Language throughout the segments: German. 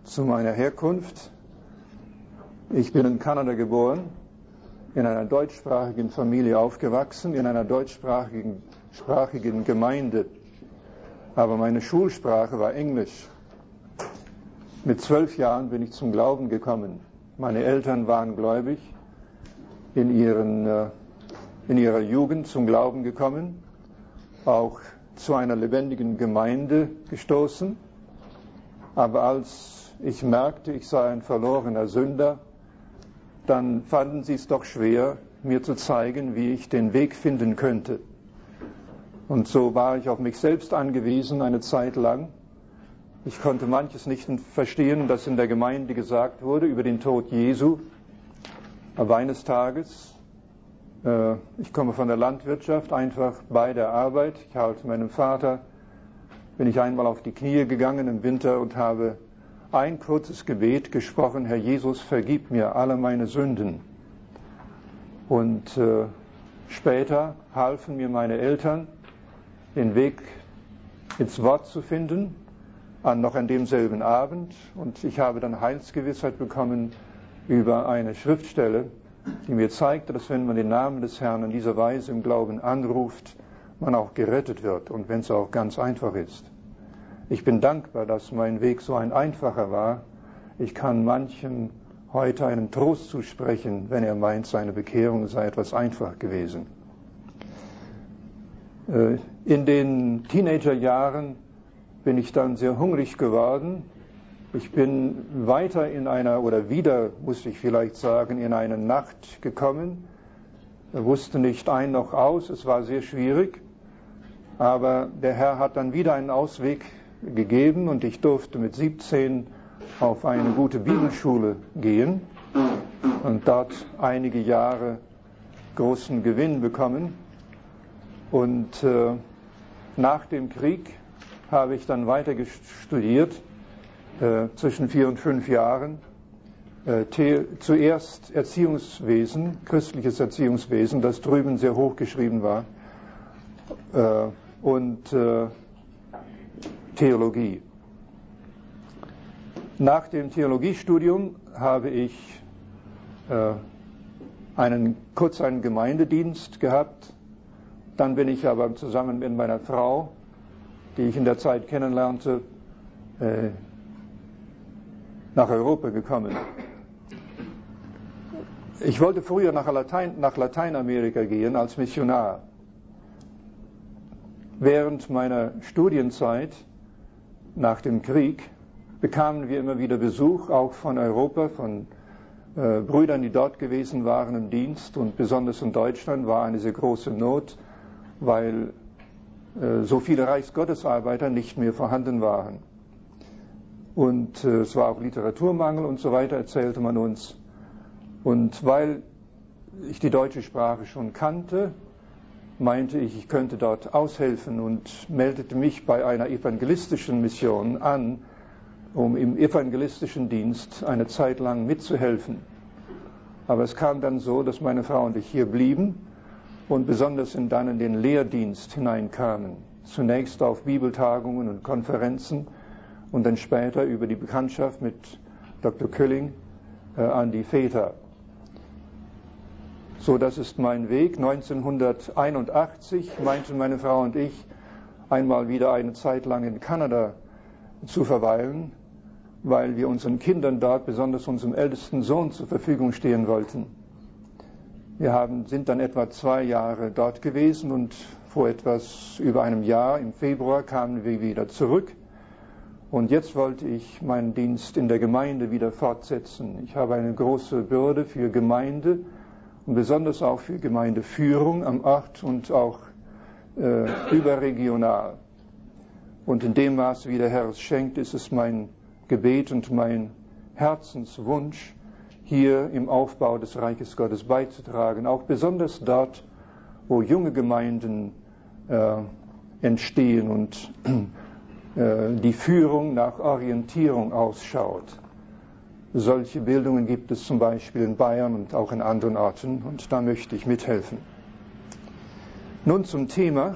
zu meiner Herkunft. Ich bin in Kanada geboren, in einer deutschsprachigen Familie aufgewachsen, in einer deutschsprachigen Gemeinde. Aber meine Schulsprache war Englisch. Mit 12 Jahren bin ich zum Glauben gekommen. Meine Eltern waren gläubig, in ihrer Jugend zum Glauben gekommen, auch zu einer lebendigen Gemeinde gestoßen. Aber als ich merkte, ich sei ein verlorener Sünder, dann fanden sie es doch schwer, mir zu zeigen, wie ich den Weg finden könnte. Und so war ich auf mich selbst angewiesen eine Zeit lang. Ich konnte manches nicht verstehen, das in der Gemeinde gesagt wurde über den Tod Jesu. Aber eines Tages, ich komme von der Landwirtschaft, einfach bei der Arbeit. Ich habe zu meinem Vater, bin ich einmal auf die Knie gegangen im Winter und habe ein kurzes Gebet gesprochen: Herr Jesus, vergib mir alle meine Sünden. Und später halfen mir meine Eltern, den Weg ins Wort zu finden, noch an demselben Abend. Und ich habe dann Heilsgewissheit bekommen über eine Schriftstelle, die mir zeigte, dass wenn man den Namen des Herrn in dieser Weise im Glauben anruft, man auch gerettet wird, und wenn es auch ganz einfach ist. Ich bin dankbar, dass mein Weg so ein einfacher war. Ich kann manchem heute einen Trost zusprechen, wenn er meint, seine Bekehrung sei etwas einfach gewesen. In den Teenagerjahren bin ich dann sehr hungrig geworden. Ich bin wieder, muss ich vielleicht sagen, in eine Nacht gekommen. Wusste nicht ein noch aus, es war sehr schwierig. Aber der Herr hat dann wieder einen Ausweg gegeben und ich durfte mit 17 auf eine gute Bibelschule gehen und dort einige Jahre großen Gewinn bekommen. Und nach dem Krieg habe ich dann weiter studiert, zwischen 4 und 5 Jahren. Zuerst Erziehungswesen, christliches Erziehungswesen, das drüben sehr hoch geschrieben war, und Theologie. Nach dem Theologiestudium habe ich kurz einen Gemeindedienst gehabt. Dann bin ich aber zusammen mit meiner Frau, die ich in der Zeit kennenlernte, nach Europa gekommen. Ich wollte früher nach Lateinamerika gehen als Missionar. Während meiner Studienzeit nach dem Krieg bekamen wir immer wieder Besuch, auch von Europa, von Brüdern, die dort gewesen waren im Dienst, und besonders in Deutschland war eine sehr große Not, weil so viele Reichsgottesarbeiter nicht mehr vorhanden waren. Und es war auch Literaturmangel und so weiter, erzählte man uns. Und weil ich die deutsche Sprache schon kannte, meinte ich, ich könnte dort aushelfen und meldete mich bei einer evangelistischen Mission an, um im evangelistischen Dienst eine Zeit lang mitzuhelfen. Aber es kam dann so, dass meine Frau und ich hier blieben und besonders dann in den Lehrdienst hineinkamen. Zunächst auf Bibeltagungen und Konferenzen und dann später über die Bekanntschaft mit Dr. Kölling an die Väter. So, das ist mein Weg. 1981 meinten meine Frau und ich, einmal wieder eine Zeit lang in Kanada zu verweilen, weil wir unseren Kindern dort, besonders unserem ältesten Sohn, zur Verfügung stehen wollten. Wir sind dann etwa 2 Jahre dort gewesen und vor etwas über einem Jahr, im Februar, kamen wir wieder zurück. Und jetzt wollte ich meinen Dienst in der Gemeinde wieder fortsetzen. Ich habe eine große Bürde für Gemeinde und besonders auch für Gemeindeführung am Ort und auch überregional. Und in dem Maß, wie der Herr es schenkt, ist es mein Gebet und mein Herzenswunsch, hier im Aufbau des Reiches Gottes beizutragen, auch besonders dort, wo junge Gemeinden entstehen und die Führung nach Orientierung ausschaut. Solche Bildungen gibt es zum Beispiel in Bayern und auch in anderen Orten, und da möchte ich mithelfen. Nun zum Thema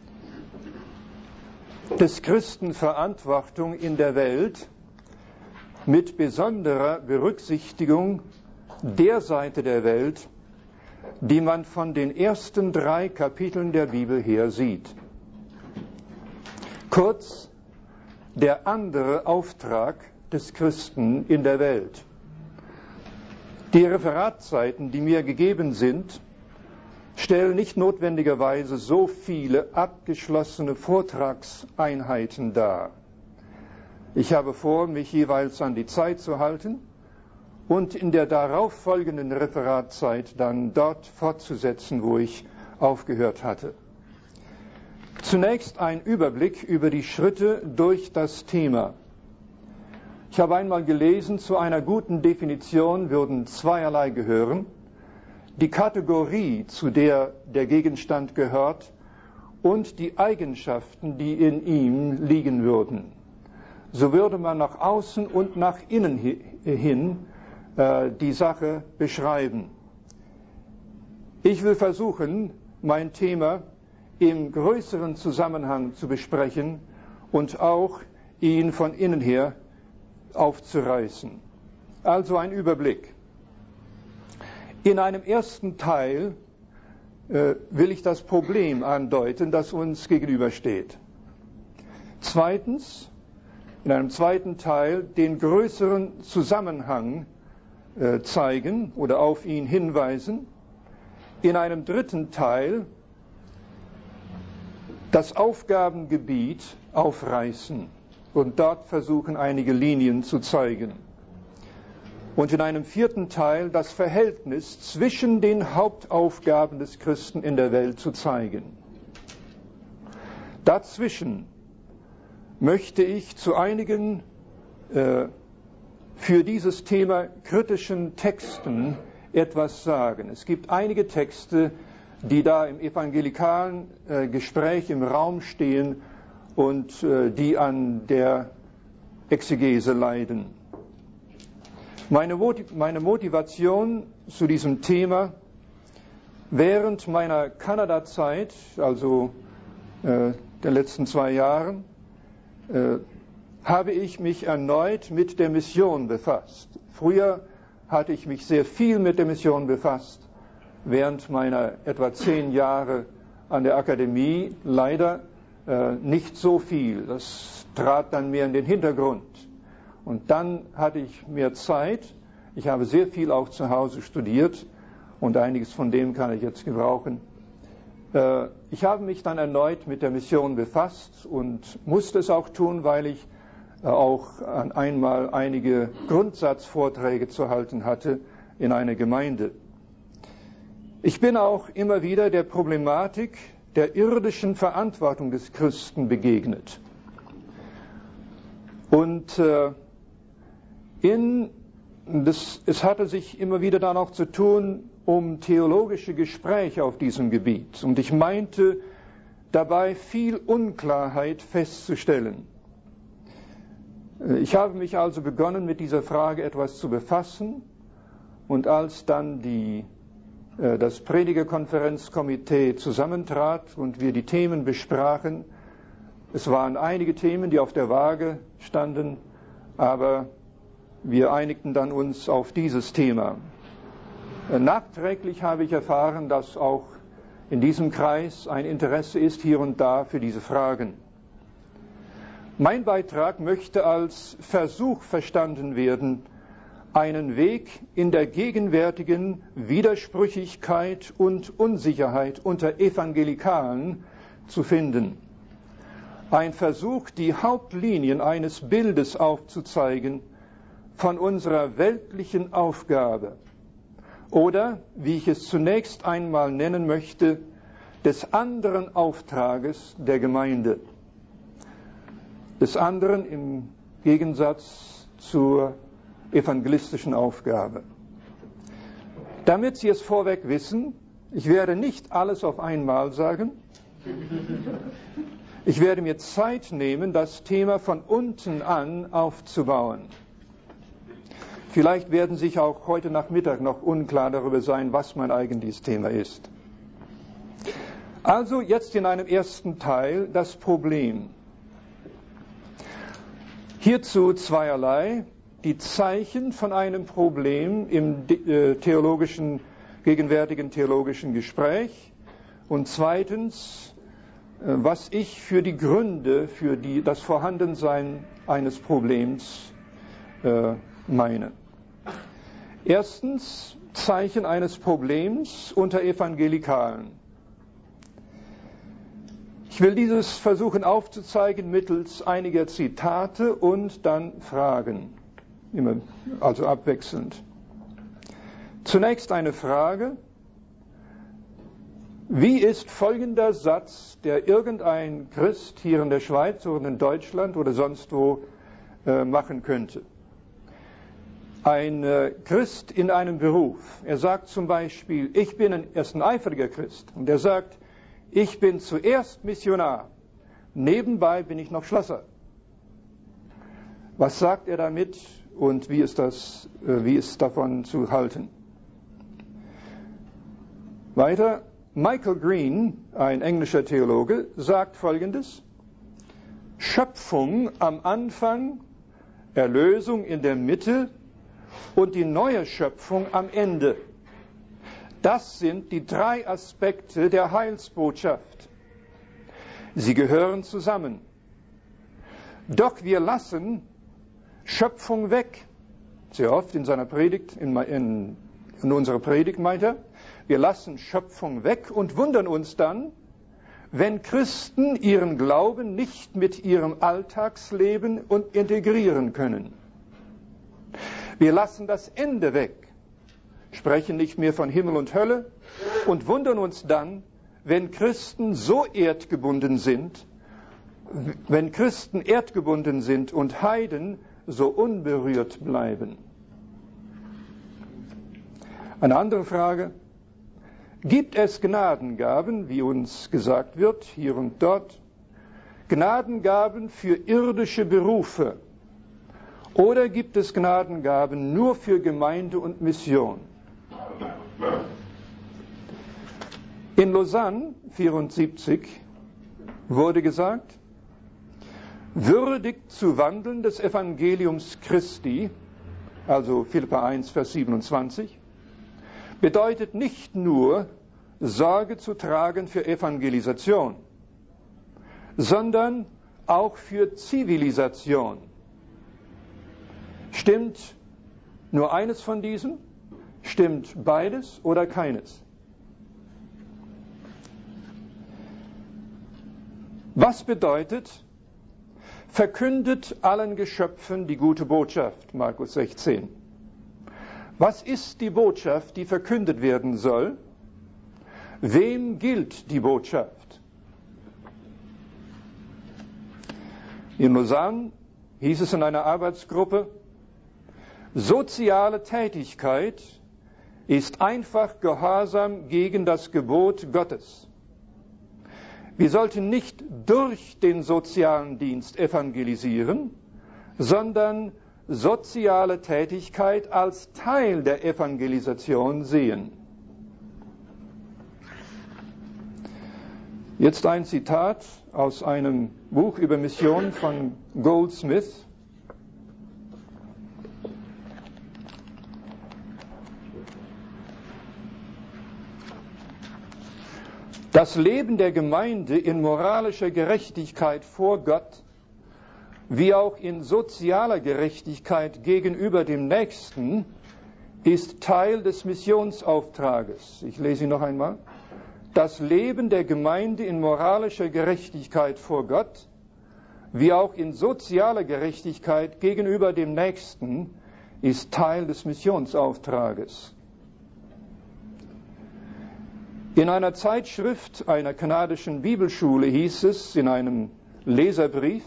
des Christen Verantwortung in der Welt. mit besonderer Berücksichtigung der Seite der Welt, die man von den ersten 3 Kapiteln der Bibel her sieht. Kurz, der andere Auftrag des Christen in der Welt. Die Referatzeiten, die mir gegeben sind, stellen nicht notwendigerweise so viele abgeschlossene Vortragseinheiten dar. Ich habe vor, mich jeweils an die Zeit zu halten und in der darauffolgenden Referatzeit dann dort fortzusetzen, wo ich aufgehört hatte. Zunächst ein Überblick über die Schritte durch das Thema. Ich habe einmal gelesen, zu einer guten Definition würden zweierlei gehören: die Kategorie, zu der der Gegenstand gehört, und die Eigenschaften, die in ihm liegen würden. So würde man nach außen und nach innen hin die Sache beschreiben. Ich will versuchen, mein Thema im größeren Zusammenhang zu besprechen und auch ihn von innen her aufzureißen. Also ein Überblick. In einem ersten Teil will ich das Problem andeuten, das uns gegenübersteht. Zweitens, in einem zweiten Teil den größeren Zusammenhang zeigen oder auf ihn hinweisen. In einem dritten Teil das Aufgabengebiet aufreißen und dort versuchen, einige Linien zu zeigen. Und in einem vierten Teil das Verhältnis zwischen den Hauptaufgaben des Christen in der Welt zu zeigen. Dazwischen möchte ich zu einigen für dieses Thema kritischen Texten etwas sagen. Es gibt einige Texte, die da im evangelikalen Gespräch im Raum stehen und die an der Exegese leiden. Meine Motivation zu diesem Thema während meiner Kanada-Zeit, also der letzten 2 Jahren, habe ich mich erneut mit der Mission befasst. Früher hatte ich mich sehr viel mit der Mission befasst, während meiner etwa 10 Jahre an der Akademie leider nicht so viel. Das trat dann mehr in den Hintergrund. Und dann hatte ich mehr Zeit. Ich habe sehr viel auch zu Hause studiert und einiges von dem kann ich jetzt gebrauchen. Ich habe mich dann erneut mit der Mission befasst und musste es auch tun, weil ich auch einmal einige Grundsatzvorträge zu halten hatte in einer Gemeinde. Ich bin auch immer wieder der Problematik der irdischen Verantwortung des Christen begegnet. Und es hatte sich immer wieder dann auch zu tun um theologische Gespräche auf diesem Gebiet. Und ich meinte dabei viel Unklarheit festzustellen. Ich habe mich also begonnen, mit dieser Frage etwas zu befassen. Und als dann das Predigerkonferenzkomitee zusammentrat und wir die Themen besprachen, es waren einige Themen, die auf der Waage standen, aber wir einigten dann uns auf dieses Thema. Nachträglich habe ich erfahren, dass auch in diesem Kreis ein Interesse ist hier und da für diese Fragen. Mein Beitrag möchte als Versuch verstanden werden, einen Weg in der gegenwärtigen Widersprüchigkeit und Unsicherheit unter Evangelikalen zu finden. Ein Versuch, die Hauptlinien eines Bildes aufzuzeigen von unserer weltlichen Aufgabe oder, wie ich es zunächst einmal nennen möchte, des anderen Auftrages der Gemeinde. Des anderen im Gegensatz zur evangelistischen Aufgabe. Damit Sie es vorweg wissen, ich werde nicht alles auf einmal sagen. Ich werde mir Zeit nehmen, das Thema von unten an aufzubauen. Vielleicht werden sich auch heute Nachmittag noch unklar darüber sein, was mein eigentliches Thema ist. Also jetzt in einem ersten Teil das Problem. Hierzu zweierlei. die Zeichen von einem Problem im gegenwärtigen theologischen Gespräch und zweitens, was ich für die Gründe für das Vorhandensein eines Problems meine. Erstens, Zeichen eines Problems unter Evangelikalen. Ich will dieses versuchen aufzuzeigen mittels einiger Zitate und dann Fragen, also abwechselnd. Zunächst eine Frage: Wie ist folgender Satz, der irgendein Christ hier in der Schweiz oder in Deutschland oder sonst wo machen könnte? Ein Christ in einem Beruf, er sagt zum Beispiel, er ist ein eifriger Christ, und er sagt, ich bin zuerst Missionar, nebenbei bin ich noch Schlosser. Was sagt er damit und wie ist davon zu halten? Weiter, Michael Green, ein englischer Theologe, sagt Folgendes: Schöpfung am Anfang, Erlösung in der Mitte und die neue Schöpfung am Ende. Das sind die drei Aspekte der Heilsbotschaft. Sie gehören zusammen. Doch wir lassen Schöpfung weg. Sehr oft in seiner Predigt, in unserer Predigt meint er, wir lassen Schöpfung weg und wundern uns dann, wenn Christen ihren Glauben nicht mit ihrem Alltagsleben integrieren können. Wir lassen das Ende weg, sprechen nicht mehr von Himmel und Hölle und wundern uns dann, wenn Christen erdgebunden sind und Heiden so unberührt bleiben. Eine andere Frage: Gibt es Gnadengaben, wie uns gesagt wird, hier und dort, Gnadengaben für irdische Berufe? Oder gibt es Gnadengaben nur für Gemeinde und Mission? In Lausanne 74 wurde gesagt, würdig zu wandeln des Evangeliums Christi, also Philipper 1, Vers 27, bedeutet nicht nur Sorge zu tragen für Evangelisation, sondern auch für Zivilisation. Stimmt nur eines von diesen? Stimmt beides oder keines? Was bedeutet, verkündet allen Geschöpfen die gute Botschaft, Markus 16. Was ist die Botschaft, die verkündet werden soll? Wem gilt die Botschaft? In Lausanne hieß es in einer Arbeitsgruppe, soziale Tätigkeit ist einfach Gehorsam gegen das Gebot Gottes. Wir sollten nicht durch den sozialen Dienst evangelisieren, sondern soziale Tätigkeit als Teil der Evangelisation sehen. Jetzt ein Zitat aus einem Buch über Mission von Goldsmith. Das Leben der Gemeinde in moralischer Gerechtigkeit vor Gott, wie auch in sozialer Gerechtigkeit gegenüber dem Nächsten, ist Teil des Missionsauftrages. Ich lese ihn noch einmal. Das Leben der Gemeinde in moralischer Gerechtigkeit vor Gott, wie auch in sozialer Gerechtigkeit gegenüber dem Nächsten, ist Teil des Missionsauftrages. In einer Zeitschrift einer kanadischen Bibelschule hieß es in einem Leserbrief,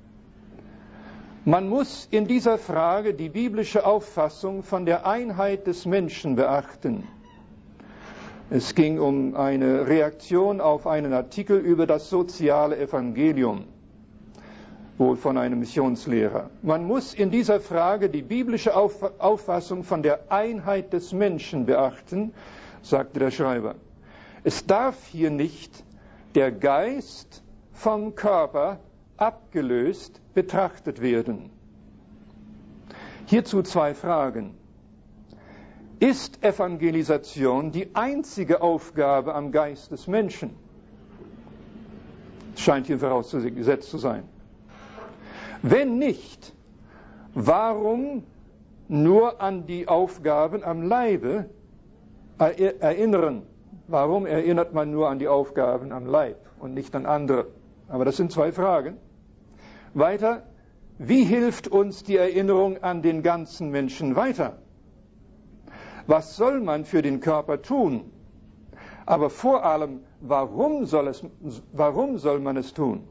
man muss in dieser Frage die biblische Auffassung von der Einheit des Menschen beachten. Es ging um eine Reaktion auf einen Artikel über das soziale Evangelium, wohl von einem Missionslehrer. Man muss in dieser Frage die biblische Auffassung von der Einheit des Menschen beachten, sagte der Schreiber. Es darf hier nicht der Geist vom Körper abgelöst betrachtet werden. Hierzu zwei Fragen. Ist Evangelisation die einzige Aufgabe am Geist des Menschen? Das scheint hier vorausgesetzt zu sein. Wenn nicht, warum nur an die Aufgaben am Leibe erinnern? Warum erinnert man nur an die Aufgaben am Leib und nicht an andere? Aber das sind zwei Fragen. Weiter, wie hilft uns die Erinnerung an den ganzen Menschen weiter? Was soll man für den Körper tun? Aber vor allem, warum soll man es tun?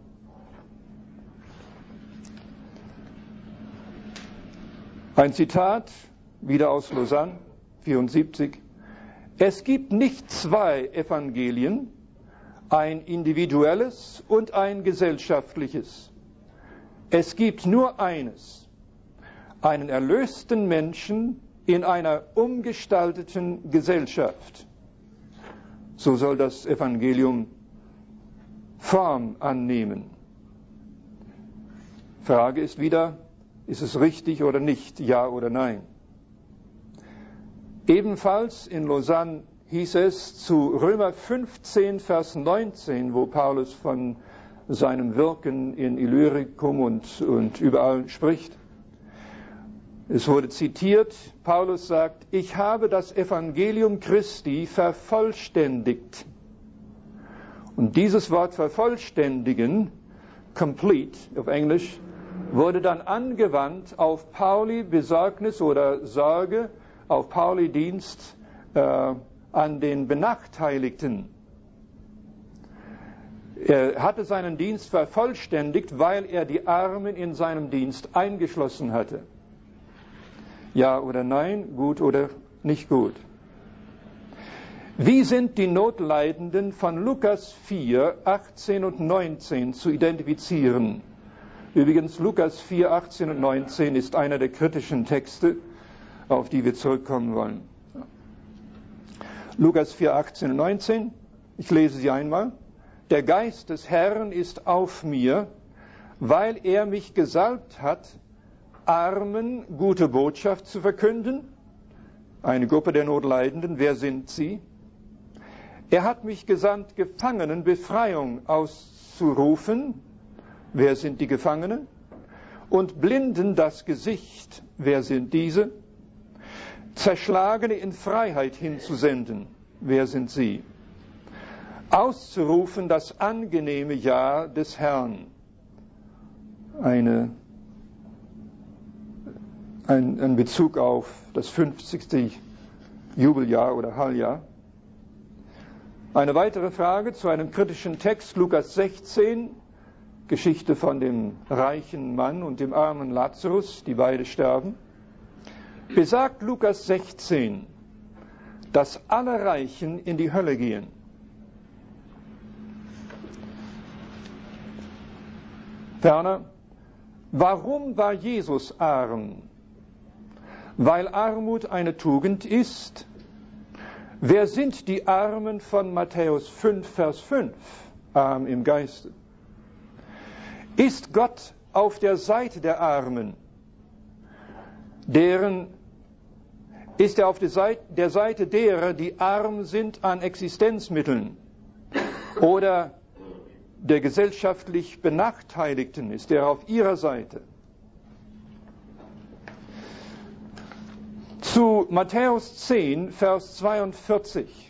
Ein Zitat, wieder aus Lausanne, 74. Es gibt nicht zwei Evangelien, ein individuelles und ein gesellschaftliches. Es gibt nur eines, einen erlösten Menschen in einer umgestalteten Gesellschaft. So soll das Evangelium Form annehmen. Frage ist wieder, ist es richtig oder nicht, ja oder nein? Ebenfalls in Lausanne hieß es zu Römer 15, Vers 19, wo Paulus von seinem Wirken in Illyricum und überall spricht. Es wurde zitiert, Paulus sagt, ich habe das Evangelium Christi vervollständigt. Und dieses Wort vervollständigen, complete auf Englisch, wurde dann angewandt auf Pauli Besorgnis oder Sorge, auf Pauli Dienst an den Benachteiligten. Er hatte seinen Dienst vervollständigt, weil er die Armen in seinem Dienst eingeschlossen hatte. Ja oder nein, gut oder nicht gut. Wie sind die Notleidenden von Lukas 4, 18 und 19 zu identifizieren? Übrigens, Lukas 4, 18 und 19 ist einer der kritischen Texte, auf die wir zurückkommen wollen. Lukas 4, 18 und 19, ich lese sie einmal. Der Geist des Herrn ist auf mir, weil er mich gesalbt hat, Armen gute Botschaft zu verkünden. Eine Gruppe der Notleidenden, wer sind sie? Er hat mich gesandt, Gefangenen Befreiung auszurufen. Wer sind die Gefangenen? Und Blinden das Gesicht. Wer sind diese? Zerschlagene in Freiheit hinzusenden. Wer sind sie? Auszurufen das angenehme Jahr des Herrn. Ein Bezug auf das 50. Jubeljahr oder Halljahr. Eine weitere Frage zu einem kritischen Text, Lukas 16, Geschichte von dem reichen Mann und dem armen Lazarus, die beide sterben. Besagt Lukas 16, dass alle Reichen in die Hölle gehen. Ferner, warum war Jesus arm? Weil Armut eine Tugend ist. Wer sind die Armen von Matthäus 5, Vers 5? Arm im Geiste. Ist Gott auf der Seite der Armen? Ist er auf der Seite derer, die arm sind an Existenzmitteln? Oder der gesellschaftlich Benachteiligten? Ist er auf ihrer Seite? Zu Matthäus 10, Vers 42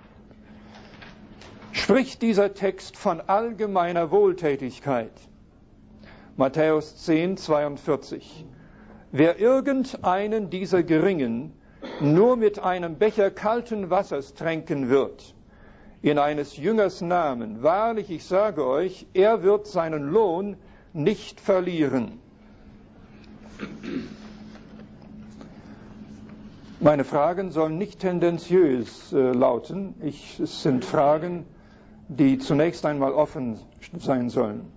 spricht dieser Text von allgemeiner Wohltätigkeit. Matthäus 10, 42. Wer irgendeinen dieser Geringen nur mit einem Becher kalten Wassers tränken wird, in eines Jüngers Namen, wahrlich, ich sage euch, er wird seinen Lohn nicht verlieren. Meine Fragen sollen nicht tendenziös lauten. Es sind Fragen, die zunächst einmal offen sein sollen.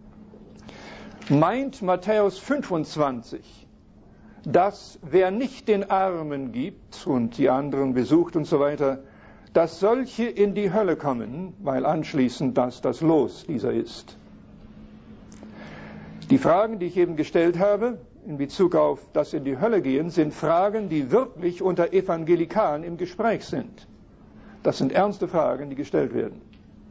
Meint Matthäus 25, dass wer nicht den Armen gibt und die anderen besucht und so weiter, dass solche in die Hölle kommen, weil anschließend das Los dieser ist? Die Fragen, die ich eben gestellt habe, in Bezug auf das in die Hölle gehen, sind Fragen, die wirklich unter Evangelikalen im Gespräch sind. Das sind ernste Fragen, die gestellt werden.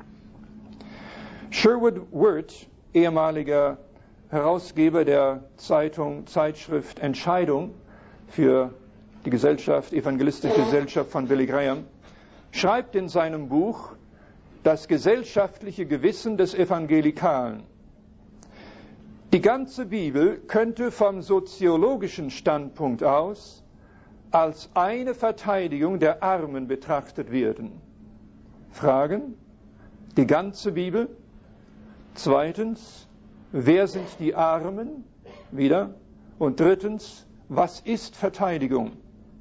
Sherwood Wirt, ehemaliger Herausgeber der Zeitschrift Entscheidung für die Evangelistische Gesellschaft von Billy Graham, schreibt in seinem Buch Das gesellschaftliche Gewissen des Evangelikalen. Die ganze Bibel könnte vom soziologischen Standpunkt aus als eine Verteidigung der Armen betrachtet werden. Fragen: Die ganze Bibel? Zweitens, wer sind die Armen? Wieder. Und drittens, was ist Verteidigung?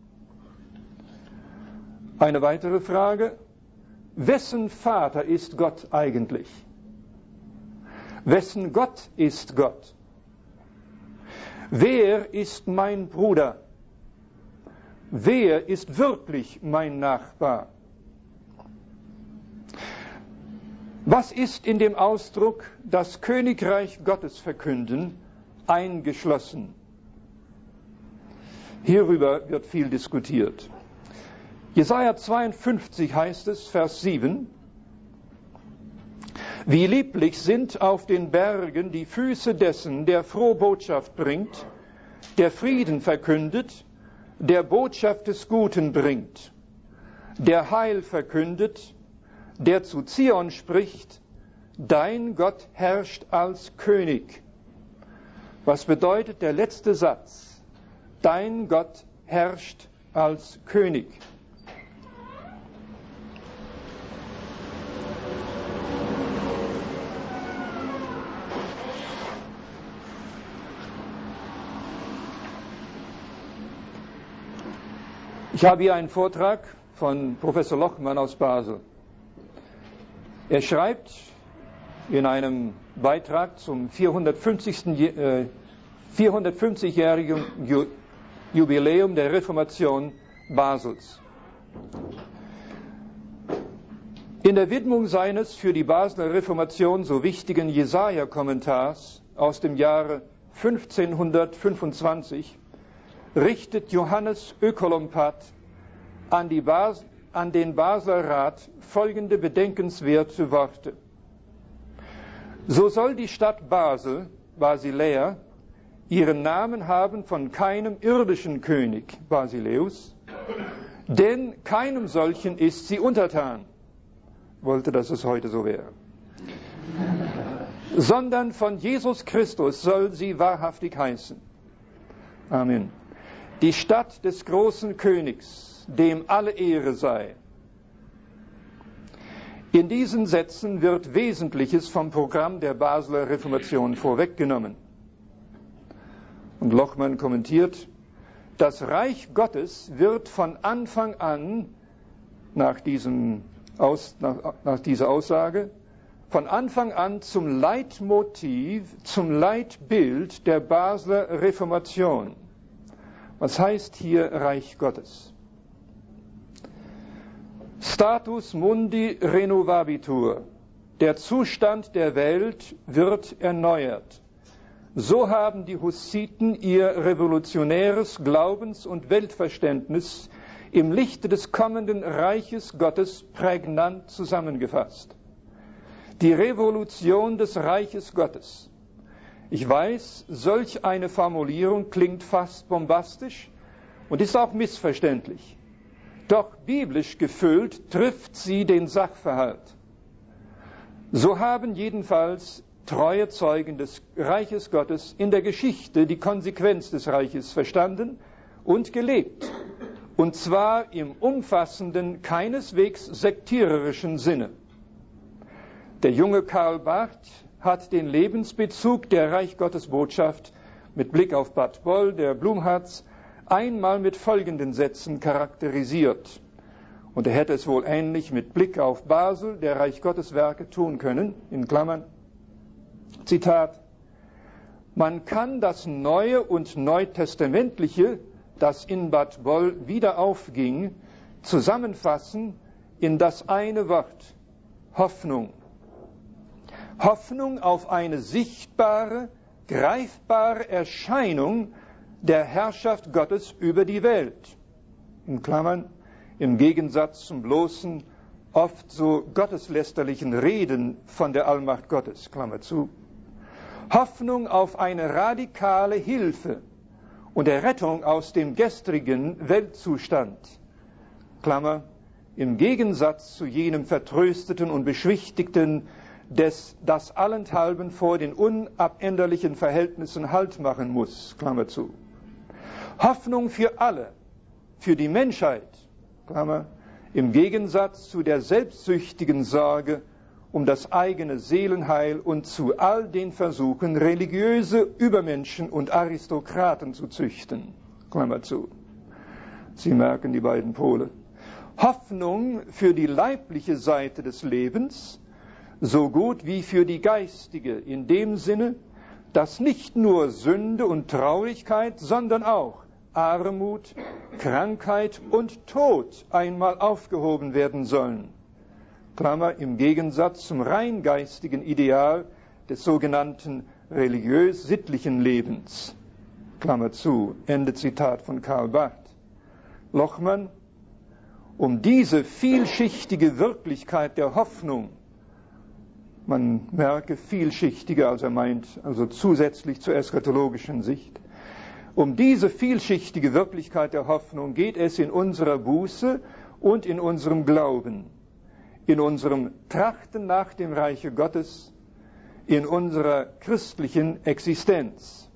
Eine weitere Frage: Wessen Vater ist Gott eigentlich? Wessen Gott ist Gott? Wer ist mein Bruder? Wer ist wirklich mein Nachbar? Was ist in dem Ausdruck das Königreich Gottes verkünden eingeschlossen? Hierüber wird viel diskutiert. Jesaja 52 heißt es, Vers 7, wie lieblich sind auf den Bergen die Füße dessen, der frohe Botschaft bringt, der Frieden verkündet, der Botschaft des Guten bringt, der Heil verkündet, der zu Zion spricht, dein Gott herrscht als König. Was bedeutet der letzte Satz? Dein Gott herrscht als König. Ich habe hier einen Vortrag von Professor Lochmann aus Basel. Er schreibt in einem Beitrag zum 450-jährigen Jubiläum der Reformation Basels. In der Widmung seines für die Basler Reformation so wichtigen Jesaja-Kommentars aus dem Jahre 1525 richtet Johannes Oekolompat an den Basler Rat folgende bedenkenswerte Worte. So soll die Stadt Basel, Basileia, ihren Namen haben von keinem irdischen König, Basileus, denn keinem solchen ist sie untertan, wollte, dass es heute so wäre, sondern von Jesus Christus soll sie wahrhaftig heißen. Amen. Die Stadt des großen Königs, dem alle Ehre sei. In diesen Sätzen wird Wesentliches vom Programm der Basler Reformation vorweggenommen. Und Lochmann kommentiert, das Reich Gottes wird von Anfang an, nach dieser Aussage, von Anfang an zum Leitmotiv, zum Leitbild der Basler Reformation. Was heißt hier Reich Gottes? Status mundi renovabitur. Der Zustand der Welt wird erneuert. So haben die Hussiten ihr revolutionäres Glaubens- und Weltverständnis im Lichte des kommenden Reiches Gottes prägnant zusammengefasst. Die Revolution des Reiches Gottes. Ich weiß, solch eine Formulierung klingt fast bombastisch und ist auch missverständlich. Doch biblisch gefüllt trifft sie den Sachverhalt. So haben jedenfalls treue Zeugen des Reiches Gottes in der Geschichte die Konsequenz des Reiches verstanden und gelebt. Und zwar im umfassenden, keineswegs sektiererischen Sinne. Der junge Karl Barth hat den Lebensbezug der Reich Gottes Botschaft mit Blick auf Bad Boll, der Blumharz, einmal mit folgenden Sätzen charakterisiert. Und er hätte es wohl ähnlich mit Blick auf Basel, der Reich Gottes Werke, tun können, in Klammern. Zitat: Man kann das Neue und Neutestamentliche, das in Bad Boll wieder aufging, zusammenfassen in das eine Wort: Hoffnung. Hoffnung auf eine sichtbare, greifbare Erscheinung der Herrschaft Gottes über die Welt. In Klammern, im Gegensatz zum bloßen, oft so gotteslästerlichen Reden von der Allmacht Gottes, Klammer zu. Hoffnung auf eine radikale Hilfe und Errettung aus dem gestrigen Weltzustand, Klammer, im Gegensatz zu jenem Vertrösteten und Beschwichtigten, das allenthalben vor den unabänderlichen Verhältnissen Halt machen muss, Klammer zu. Hoffnung für alle, für die Menschheit, Klammer, im Gegensatz zu der selbstsüchtigen Sorge um das eigene Seelenheil und zu all den Versuchen, religiöse Übermenschen und Aristokraten zu züchten, Klammer zu. Sie merken die beiden Pole. Hoffnung für die leibliche Seite des Lebens, so gut wie für die geistige, in dem Sinne, dass nicht nur Sünde und Traurigkeit, sondern auch Armut, Krankheit und Tod einmal aufgehoben werden sollen. Klammer, im Gegensatz zum rein geistigen Ideal des sogenannten religiös-sittlichen Lebens. Klammer zu, Ende Zitat von Karl Barth. Lochmann, um diese vielschichtige Wirklichkeit der Hoffnung, man merke vielschichtige, also er meint also zusätzlich zur eschatologischen Sicht, um diese vielschichtige Wirklichkeit der Hoffnung geht es in unserer Buße und in unserem Glauben, in unserem Trachten nach dem Reiche Gottes, in unserer christlichen Existenz.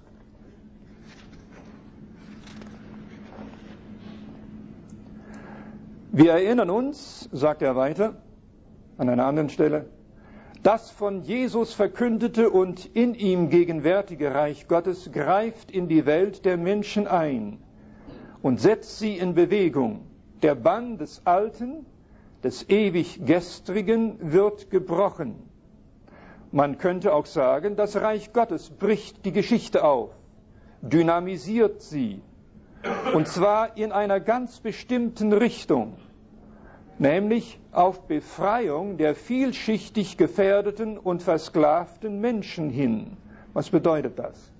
Wir erinnern uns, sagt er weiter, an einer anderen Stelle, das von Jesus verkündete und in ihm gegenwärtige Reich Gottes greift in die Welt der Menschen ein und setzt sie in Bewegung. Der Bann des Alten, des ewig Gestrigen wird gebrochen. Man könnte auch sagen, das Reich Gottes bricht die Geschichte auf, dynamisiert sie, und zwar in einer ganz bestimmten Richtung, nämlich auf Befreiung der vielschichtig gefährdeten und versklavten Menschen hin. Was bedeutet das?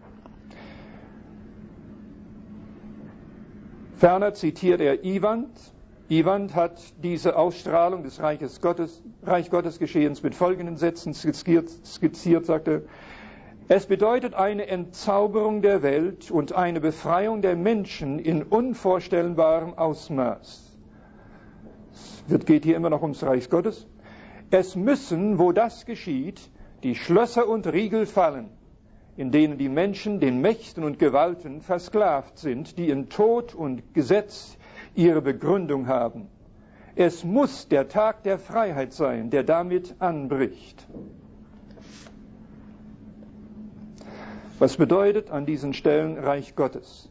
Ferner zitiert er Iwand. Iwand hat diese Ausstrahlung des Reich Gottes Geschehens mit folgenden Sätzen skizziert, sagte: Es bedeutet eine Entzauberung der Welt und eine Befreiung der Menschen in unvorstellbarem Ausmaß. Es geht hier immer noch ums Reich Gottes. Es müssen, wo das geschieht, die Schlösser und Riegel fallen, in denen die Menschen den Mächten und Gewalten versklavt sind, die in Tod und Gesetz ihre Begründung haben. Es muss der Tag der Freiheit sein, der damit anbricht. Was bedeutet an diesen Stellen Reich Gottes?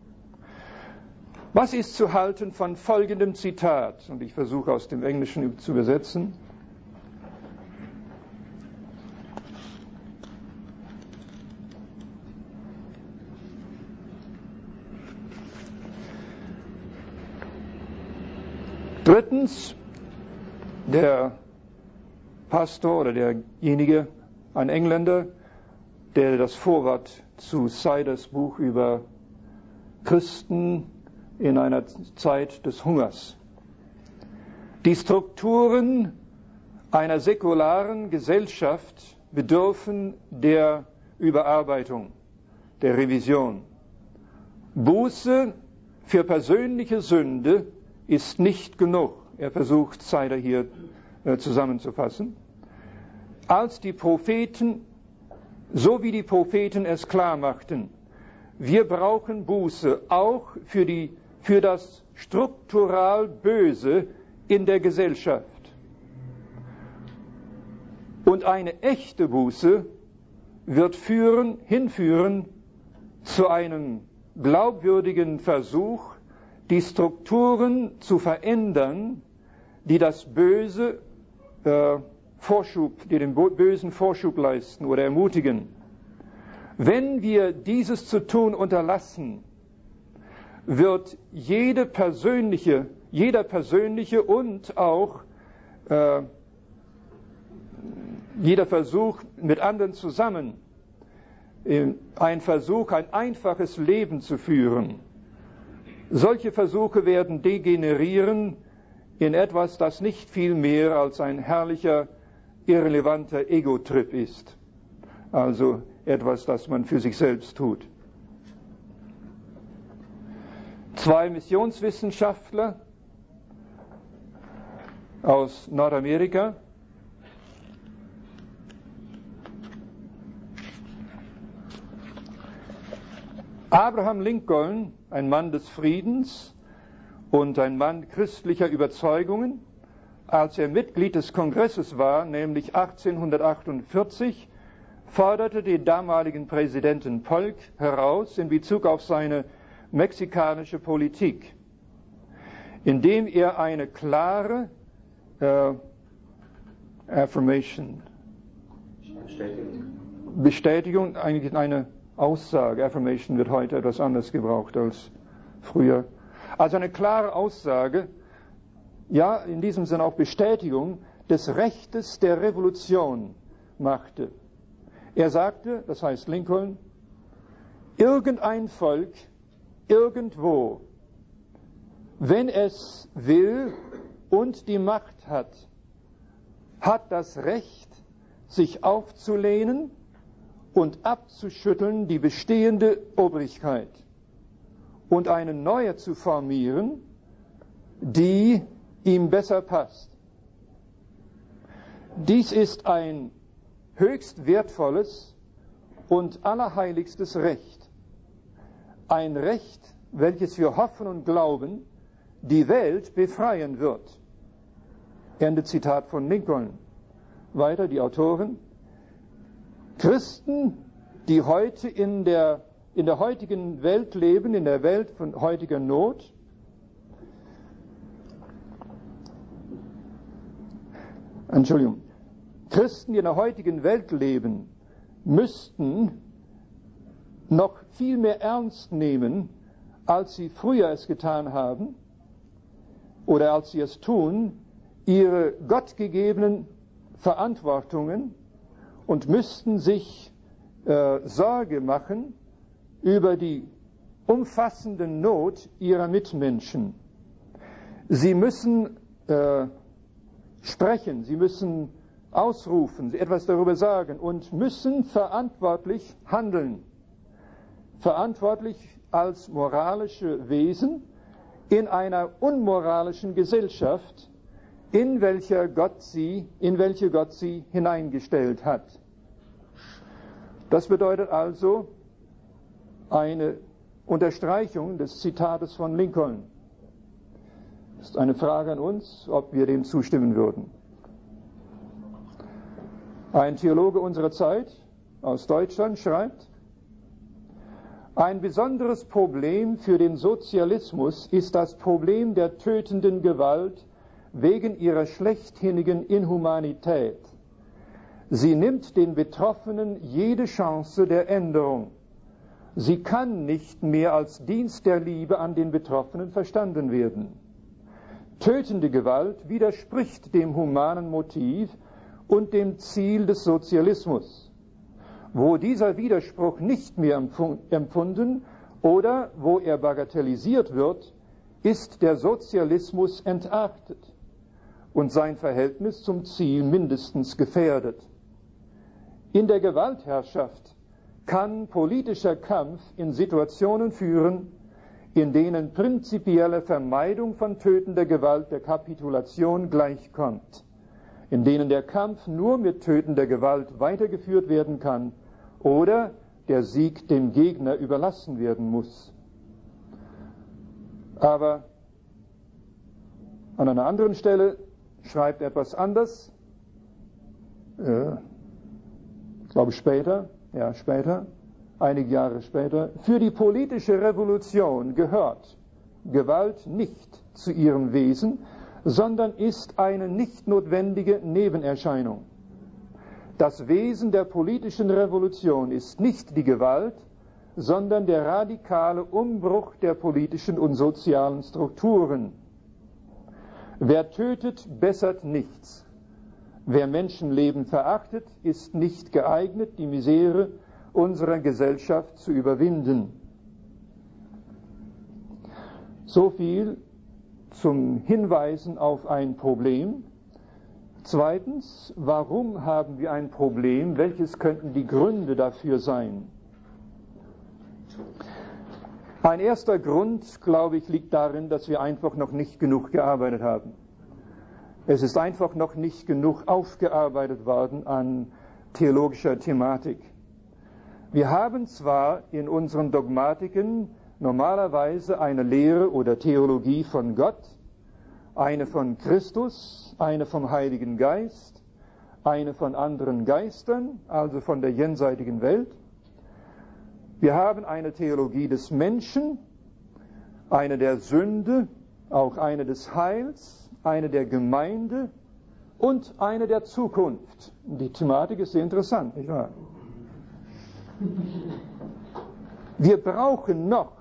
Was ist zu halten von folgendem Zitat? Und ich versuche aus dem Englischen zu übersetzen. Drittens, der Pastor oder derjenige, ein Engländer, der das Vorwort zu Siders Buch über Christen in einer Zeit des Hungers. Die Strukturen einer säkularen Gesellschaft bedürfen der Überarbeitung, der Revision. Buße für persönliche Sünde ist nicht genug. Er versucht, Sider hier zusammenzufassen. Als die Propheten, so wie die Propheten es klar machten, wir brauchen Buße auch für das struktural Böse in der Gesellschaft. Und eine echte Buße wird hinführen zu einem glaubwürdigen Versuch, die Strukturen zu verändern, die das Böse die dem Bösen Vorschub leisten oder ermutigen. Wenn wir dieses zu tun unterlassen, wird jeder persönliche und auch jeder Versuch mit anderen zusammen ein Versuch, ein einfaches Leben zu führen. Solche Versuche werden degenerieren in etwas, das nicht viel mehr als ein herrlicher, irrelevanter Ego-Trip ist. Also etwas, das man für sich selbst tut. 2 Missionswissenschaftler aus Nordamerika Abraham Lincoln, ein Mann des Friedens und ein Mann christlicher Überzeugungen, als er Mitglied des Kongresses war, nämlich 1848, forderte den damaligen Präsidenten Polk heraus in Bezug auf seine mexikanische Politik, indem er eine klare Bestätigung, eigentlich eine Aussage, Affirmation wird heute etwas anders gebraucht als früher, also eine klare Aussage, ja, in diesem Sinne auch Bestätigung des Rechtes der Revolution machte. Er sagte, das heißt Lincoln, irgendein Volk, irgendwo, wenn es will und die Macht hat, hat das Recht, sich aufzulehnen und abzuschütteln die bestehende Obrigkeit und eine neue zu formieren, die ihm besser passt. Dies ist ein höchst wertvolles und allerheiligstes Recht. Ein Recht, welches wir hoffen und glauben, die Welt befreien wird. Ende Zitat von Lincoln. Weiter die Autoren. Christen, die heute in der heutigen Welt leben, in der Welt von heutiger Not, Christen, die in der heutigen Welt leben, müssten noch viel mehr ernst nehmen, als sie früher es getan haben oder als sie es tun, ihre gottgegebenen Verantwortungen und müssten sich Sorge machen über die umfassende Not ihrer Mitmenschen. Sie müssen sprechen, sie müssen ausrufen, etwas darüber sagen und müssen verantwortlich handeln. Verantwortlich als moralische Wesen in einer unmoralischen Gesellschaft, in welche Gott sie hineingestellt hat. Das bedeutet also eine Unterstreichung des Zitates von Lincoln. Das ist eine Frage an uns, ob wir dem zustimmen würden. Ein Theologe unserer Zeit aus Deutschland schreibt, ein besonderes Problem für den Sozialismus ist das Problem der tötenden Gewalt wegen ihrer schlechthinnigen Inhumanität. Sie nimmt den Betroffenen jede Chance der Änderung. Sie kann nicht mehr als Dienst der Liebe an den Betroffenen verstanden werden. Tötende Gewalt widerspricht dem humanen Motiv und dem Ziel des Sozialismus. Wo dieser Widerspruch nicht mehr empfunden oder wo er bagatellisiert wird, ist der Sozialismus entartet und sein Verhältnis zum Ziel mindestens gefährdet. In der Gewaltherrschaft kann politischer Kampf in Situationen führen, in denen prinzipielle Vermeidung von tötender Gewalt der Kapitulation gleichkommt, in denen der Kampf nur mit tötender Gewalt weitergeführt werden kann oder der Sieg dem Gegner überlassen werden muss. Aber an einer anderen Stelle schreibt er etwas anders, ich glaube später, einige Jahre später, für die politische Revolution gehört Gewalt nicht zu ihrem Wesen, sondern ist eine nicht notwendige Nebenerscheinung. Das Wesen der politischen Revolution ist nicht die Gewalt, sondern der radikale Umbruch der politischen und sozialen Strukturen. Wer tötet, bessert nichts. Wer Menschenleben verachtet, ist nicht geeignet, die Misere unserer Gesellschaft zu überwinden. So viel zum Hinweisen auf ein Problem. Zweitens, warum haben wir ein Problem? Welches könnten die Gründe dafür sein? Ein erster Grund, glaube ich, liegt darin, dass wir einfach noch nicht genug gearbeitet haben. Es ist einfach noch nicht genug aufgearbeitet worden an theologischer Thematik. Wir haben zwar in unseren Dogmatiken normalerweise eine Lehre oder Theologie von Gott, eine von Christus, eine vom Heiligen Geist, eine von anderen Geistern, also von der jenseitigen Welt. Wir haben eine Theologie des Menschen, eine der Sünde, auch eine des Heils, eine der Gemeinde und eine der Zukunft. Die Thematik ist sehr interessant, nicht wahr? Wir brauchen noch,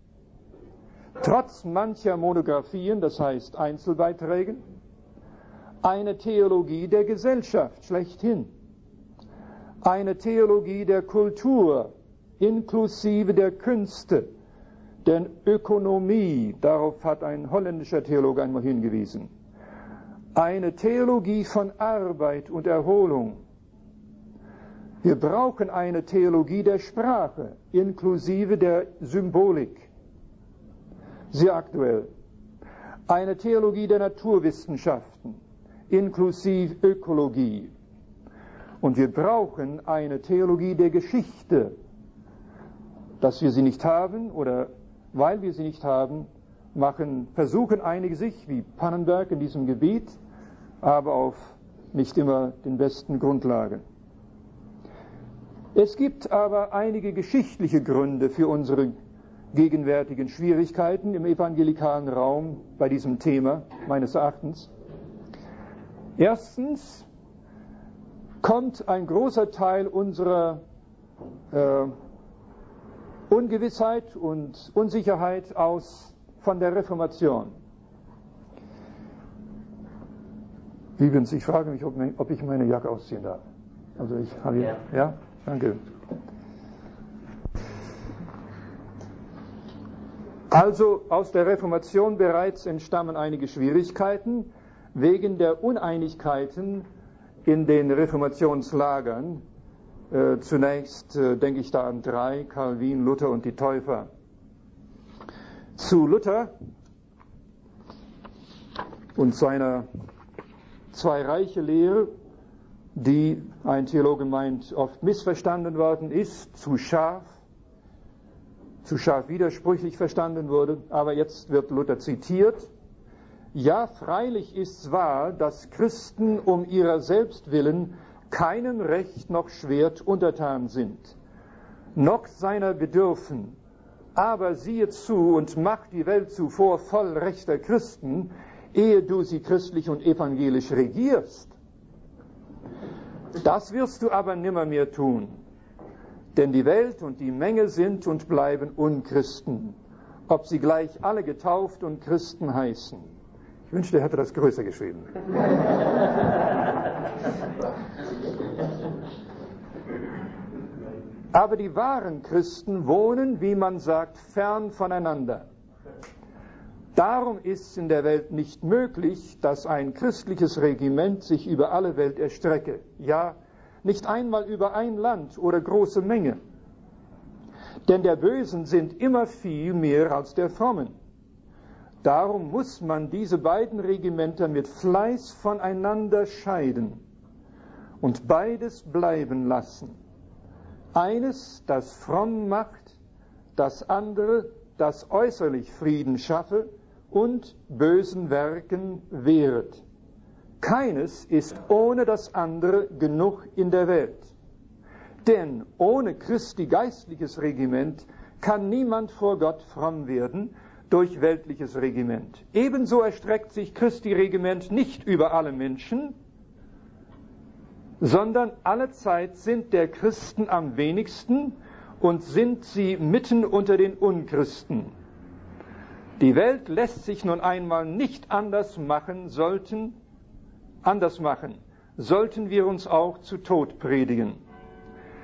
trotz mancher Monographien, das heißt Einzelbeiträgen, eine Theologie der Gesellschaft schlechthin, eine Theologie der Kultur, inklusive der Künste, der Ökonomie, darauf hat ein holländischer Theologe einmal hingewiesen, eine Theologie von Arbeit und Erholung. Wir brauchen eine Theologie der Sprache, inklusive der Symbolik. Sehr aktuell. Eine Theologie der Naturwissenschaften, inklusive Ökologie. Und wir brauchen eine Theologie der Geschichte. Dass wir sie nicht haben oder weil wir sie nicht haben, versuchen einige sich, wie Pannenberg in diesem Gebiet, aber auf nicht immer den besten Grundlagen. Es gibt aber einige geschichtliche Gründe für unsere gegenwärtigen Schwierigkeiten im evangelikalen Raum bei diesem Thema, meines Erachtens. Erstens kommt ein großer Teil unserer Ungewissheit und Unsicherheit von der Reformation. Übrigens, ich frage mich, ob ich meine Jacke ausziehen darf. Also ich habe ja, danke. Also aus der Reformation bereits entstammen einige Schwierigkeiten wegen der Uneinigkeiten in den Reformationslagern. Zunächst denke ich da an drei: Calvin, Luther und die Täufer. Zu Luther und seiner Zwei-Reiche-Lehre, die, ein Theologe meint, oft missverstanden worden ist, zu scharf widersprüchlich verstanden wurde, aber jetzt wird Luther zitiert. Ja, freilich ist's wahr, dass Christen um ihrer selbst willen keinem Recht noch Schwert untertan sind, noch seiner bedürfen. Aber siehe zu und mach die Welt zuvor voll rechter Christen, ehe du sie christlich und evangelisch regierst. Das wirst du aber nimmermehr tun, denn die Welt und die Menge sind und bleiben Unchristen, ob sie gleich alle getauft und Christen heißen. Ich wünschte, er hätte das größer geschrieben. Aber die wahren Christen wohnen, wie man sagt, fern voneinander. Darum ist es in der Welt nicht möglich, dass ein christliches Regiment sich über alle Welt erstrecke. Ja, nicht einmal über ein Land oder große Menge. Denn der Bösen sind immer viel mehr als der Frommen. Darum muss man diese beiden Regimenter mit Fleiß voneinander scheiden und beides bleiben lassen. Eines, das fromm macht, das andere, das äußerlich Frieden schaffe und bösen Werken wehret. Keines ist ohne das andere genug in der Welt. Denn ohne Christi geistliches Regiment kann niemand vor Gott fromm werden durch weltliches Regiment. Ebenso erstreckt sich Christi Regiment nicht über alle Menschen, sondern allezeit sind der Christen am wenigsten und sind sie mitten unter den Unchristen. Die Welt lässt sich nun einmal nicht anders machen, sollten wir uns auch zu Tod predigen.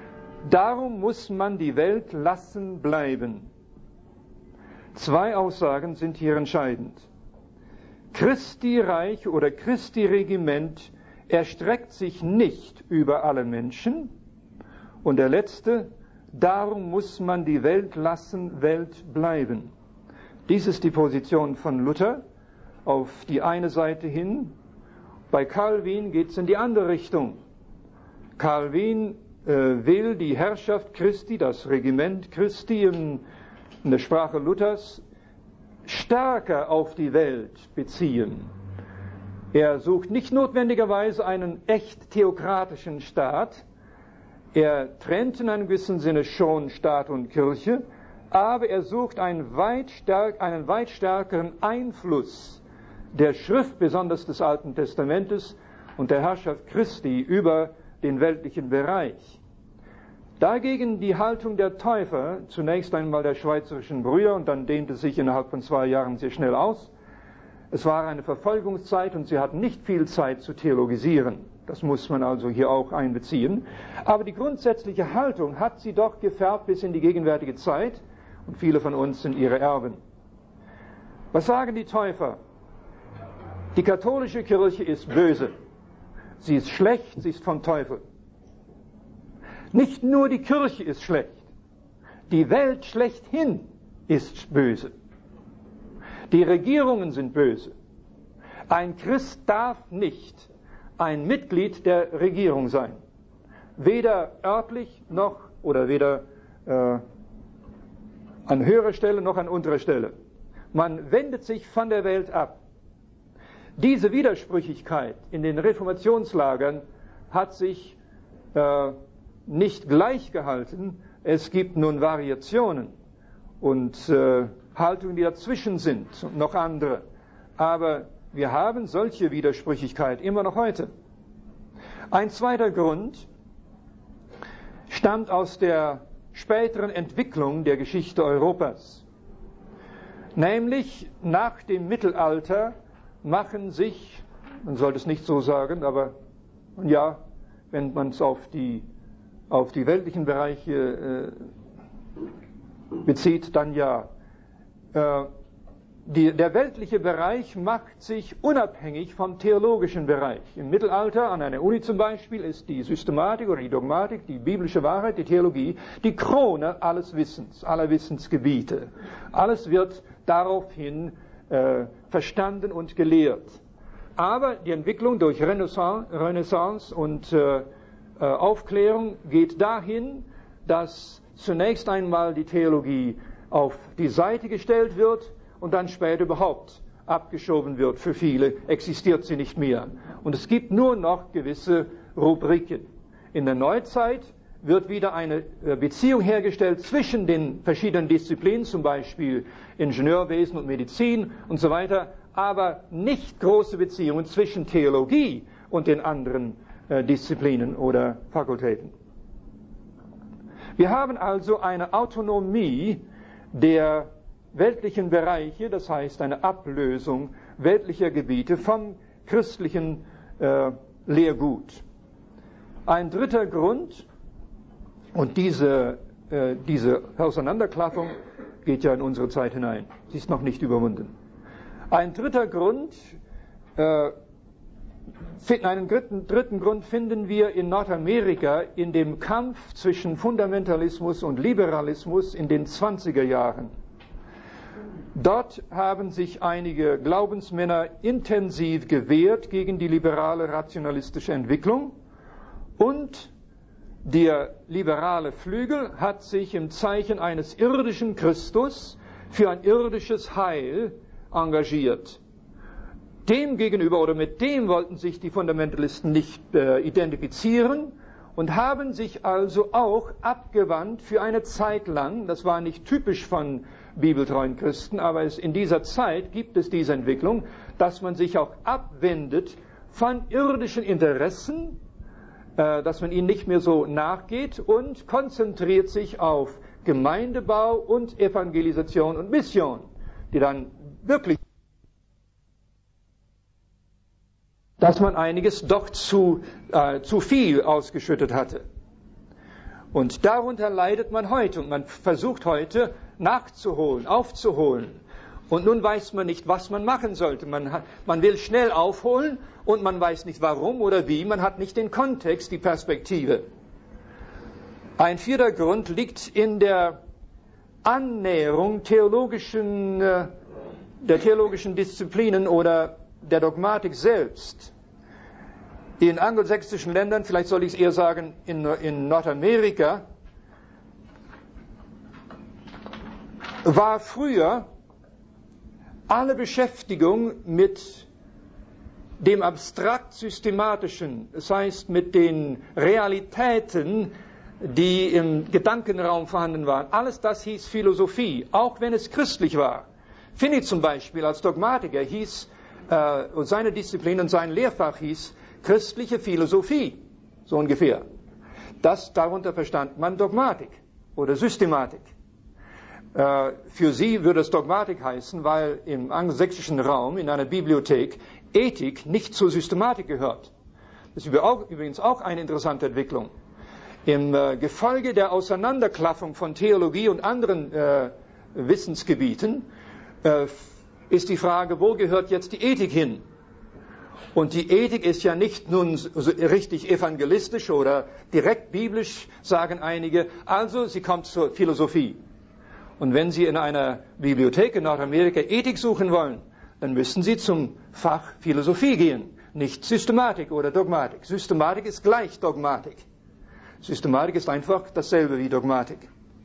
Darum muss man die Welt lassen bleiben. Zwei Aussagen sind hier entscheidend. Christi Reich oder Christi Regiment erstreckt sich nicht über alle Menschen. Und der letzte, darum muss man die Welt lassen, Welt bleiben. Dies ist die Position von Luther auf die eine Seite hin. Bei Calvin geht es in die andere Richtung. Calvin will die Herrschaft Christi, das Regiment Christi in der Sprache Luthers, stärker auf die Welt beziehen. Er sucht nicht notwendigerweise einen echt theokratischen Staat. Er trennt in einem gewissen Sinne schon Staat und Kirche, aber er sucht einen weit stärkeren Einfluss der Schrift, besonders des Alten Testamentes, und der Herrschaft Christi über den weltlichen Bereich. Dagegen die Haltung der Täufer, zunächst einmal der schweizerischen Brüder, und dann dehnte sich innerhalb von 2 Jahren sehr schnell aus. Es war eine Verfolgungszeit und sie hatten nicht viel Zeit zu theologisieren. Das muss man also hier auch einbeziehen. Aber die grundsätzliche Haltung hat sie doch gefärbt bis in die gegenwärtige Zeit, und viele von uns sind ihre Erben. Was sagen die Täufer? Die katholische Kirche ist böse. Sie ist schlecht, sie ist vom Teufel. Nicht nur die Kirche ist schlecht, die Welt schlechthin ist böse. Die Regierungen sind böse. Ein Christ darf nicht ein Mitglied der Regierung sein. Weder örtlich noch, oder weder an höherer Stelle noch an unterer Stelle. Man wendet sich von der Welt ab. Diese Widersprüchlichkeit in den Reformationslagern hat sich nicht gleich gehalten. Es gibt nun Variationen und Haltungen, die dazwischen sind und noch andere. Aber wir haben solche Widersprüchlichkeit immer noch heute. Ein zweiter Grund stammt aus der späteren Entwicklung der Geschichte Europas. Nämlich nach dem Mittelalter machen sich, man sollte es nicht so sagen, aber ja, wenn man es auf die weltlichen Bereiche bezieht, dann ja. Der weltliche Bereich macht sich unabhängig vom theologischen Bereich. Im Mittelalter, an einer Uni zum Beispiel, ist die Systematik oder die Dogmatik, die biblische Wahrheit, die Theologie, die Krone alles Wissens, aller Wissensgebiete. Alles wird daraufhin verstanden und gelehrt. Aber die Entwicklung durch Renaissance und Aufklärung geht dahin, dass zunächst einmal die Theologie auf die Seite gestellt wird und dann später überhaupt abgeschoben wird. Für viele existiert sie nicht mehr. Und es gibt nur noch gewisse Rubriken. In der Neuzeit wird wieder eine Beziehung hergestellt zwischen den verschiedenen Disziplinen, zum Beispiel Ingenieurwesen und Medizin und so weiter, aber nicht große Beziehungen zwischen Theologie und den anderen Disziplinen oder Fakultäten. Wir haben also eine Autonomie der weltlichen Bereiche, das heißt eine Ablösung weltlicher Gebiete vom christlichen Lehrgut. Ein dritter Grund, und diese Auseinanderklaffung geht ja in unsere Zeit hinein, sie ist noch nicht überwunden. Ein dritter Grund, einen dritten Grund finden wir in Nordamerika in dem Kampf zwischen Fundamentalismus und Liberalismus in den 20er Jahren. Dort haben sich einige Glaubensmänner intensiv gewehrt gegen die liberale rationalistische Entwicklung, und der liberale Flügel hat sich im Zeichen eines irdischen Christus für ein irdisches Heil engagiert. Dem gegenüber oder mit dem wollten sich die Fundamentalisten nicht identifizieren und haben sich also auch abgewandt für eine Zeit lang. Das war nicht typisch von bibeltreuen Christen, aber in dieser Zeit gibt es diese Entwicklung, dass man sich auch abwendet von irdischen Interessen, dass man ihnen nicht mehr so nachgeht und konzentriert sich auf Gemeindebau und Evangelisation und Mission, die dann wirklich, dass man einiges doch zu viel ausgeschüttet hatte. Und darunter leidet man heute. Und man versucht heute nachzuholen, aufzuholen. Und nun weiß man nicht, was man machen sollte. Man will schnell aufholen und man weiß nicht warum oder wie. Man hat nicht den Kontext, die Perspektive. Ein vierter Grund liegt in der Annäherung der theologischen Disziplinen oder der Dogmatik selbst. In angelsächsischen Ländern, vielleicht soll ich es eher sagen, in Nordamerika, war früher alle Beschäftigung mit dem abstrakt-systematischen, das heißt mit den Realitäten, die im Gedankenraum vorhanden waren, alles das hieß Philosophie, auch wenn es christlich war. Finney zum Beispiel als Dogmatiker hieß, und seine Disziplin und sein Lehrfach hieß christliche Philosophie, so ungefähr. Darunter verstand man Dogmatik oder Systematik. Für sie würde es Dogmatik heißen, weil im angelsächsischen Raum, in einer Bibliothek, Ethik nicht zur Systematik gehört. Das ist übrigens auch eine interessante Entwicklung. Im Gefolge der Auseinanderklaffung von Theologie und anderen Wissensgebieten ist die Frage, wo gehört jetzt die Ethik hin? Und die Ethik ist ja nicht nun so richtig evangelistisch oder direkt biblisch, sagen einige, also sie kommt zur Philosophie. Und wenn Sie in einer Bibliothek in Nordamerika Ethik suchen wollen, dann müssen Sie zum Fach Philosophie gehen, nicht Systematik oder Dogmatik. Systematik ist gleich Dogmatik. Systematik ist einfach dasselbe wie Dogmatik.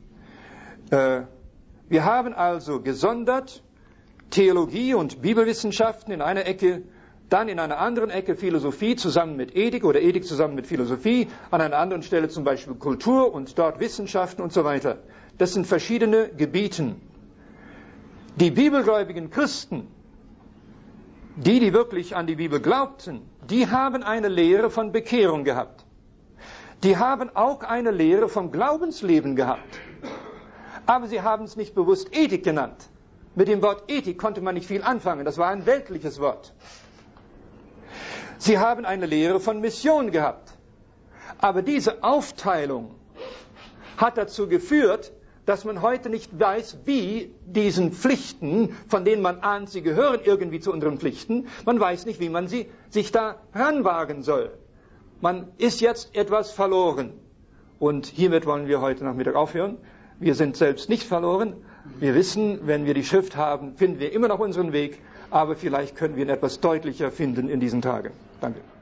Wir haben also gesondert Theologie und Bibelwissenschaften in einer Ecke, dann in einer anderen Ecke Philosophie zusammen mit Ethik oder Ethik zusammen mit Philosophie, an einer anderen Stelle zum Beispiel Kultur und dort Wissenschaften und so weiter. Das sind verschiedene Gebiete. Die bibelgläubigen Christen, die wirklich an die Bibel glaubten, die haben eine Lehre von Bekehrung gehabt. Die haben auch eine Lehre vom Glaubensleben gehabt. Aber sie haben es nicht bewusst Ethik genannt. Mit dem Wort Ethik konnte man nicht viel anfangen. Das war ein weltliches Wort. Sie haben eine Lehre von Mission gehabt. Aber diese Aufteilung hat dazu geführt, dass man heute nicht weiß, wie diesen Pflichten, von denen man ahnt, sie gehören irgendwie zu unseren Pflichten, man weiß nicht, wie man sich da ranwagen soll. Man ist jetzt etwas verloren. Und hiermit wollen wir heute Nachmittag aufhören. Wir sind selbst nicht verloren. Wir wissen, wenn wir die Schrift haben, finden wir immer noch unseren Weg, aber vielleicht können wir ihn etwas deutlicher finden in diesen Tagen. Danke.